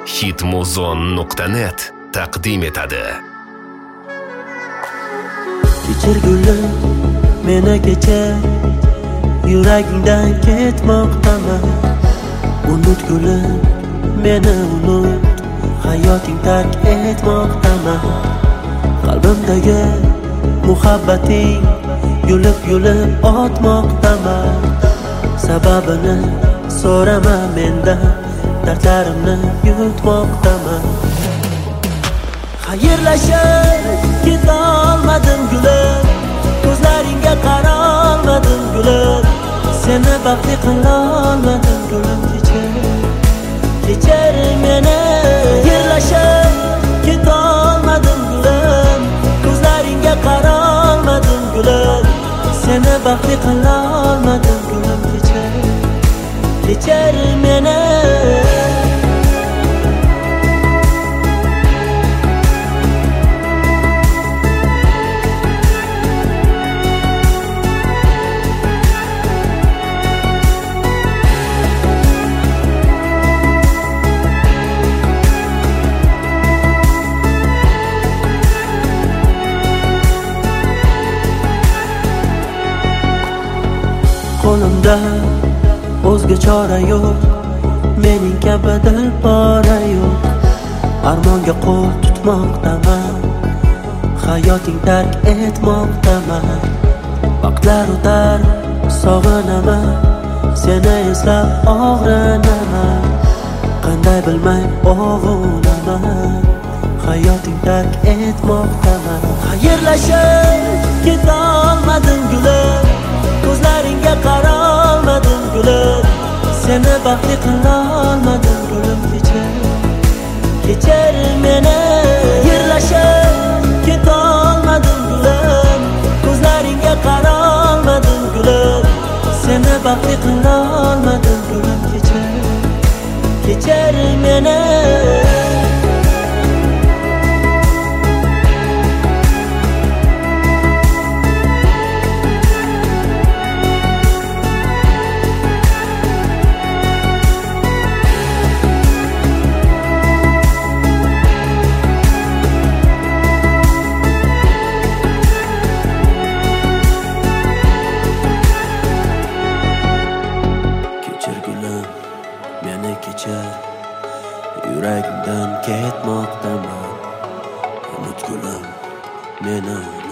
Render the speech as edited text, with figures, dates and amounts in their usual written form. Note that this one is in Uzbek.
Hitmuzon.net taqdim etadi. Kechir gulim, meni kechir, yuragingdan ketmoqdaman. Unut gulim, meni unut, hayoting tark etmoqdaman. Qalbimdagi muhabbating yulib otmoqdaman. Sababini so'rama mendan, dardlarimni yutmoqdaman. Xayrlashib ketolmadim gulim, ko'zlaringga qarolmadim gulim, seni baxtli qilolmadim gulim. Kechir meni. Xayrlashib ketolmadim gulim, ko'zlaringga qarolmadim gulim, seni baxtli qilolmadim gulim. Kechir meni. Qo'limda o'zga chora yo'q, mening kabi dilpora yo'q. Armonga qo'l tutmoqdaman, hayoting tark etmoqdaman. Vaqtlar o'tar, sog'inaman, seni eslab og'rinaman. Qanday bilmay ovunaman, hayoting tark etmoqdaman. Xayrlashib ketolmadim gulim, ko'zlaringga qarolmadim gulim, seni baxtli qilolmadim gulim. Kechir meni. Xayrlashib ketolmadim gulim, ko'zlaringga qarolmadim gulim, seni baxtli qilolmadim gulim. Kechir meni. Meni kechir, yuragimdan ketmoqdaman. Unut gulim, meni